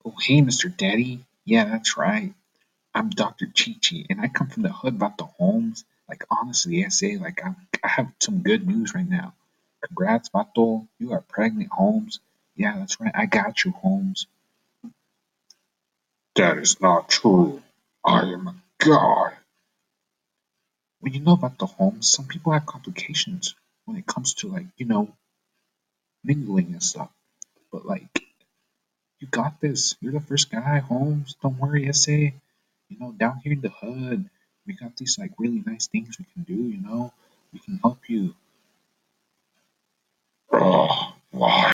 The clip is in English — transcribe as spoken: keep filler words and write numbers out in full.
Oh, hey, mister Daddy. Yeah, that's right. I'm doctor Chi-Chi, and I come from the hood about the homes. Like, honestly, I say, like, I, I have some good news right now. Congrats, Vato. You are pregnant, Holmes. Yeah, that's right. I got you, Holmes. That is not true. I am a god. Well, you know about the Holmes, some people have complications when it comes to, like, you know, mingling and stuff. But, like, you got this. You're the first guy, Holmes. Don't worry, S A. You know, down here in the hood, we got these like really nice things we can do, you know. We can help you. Oh, why?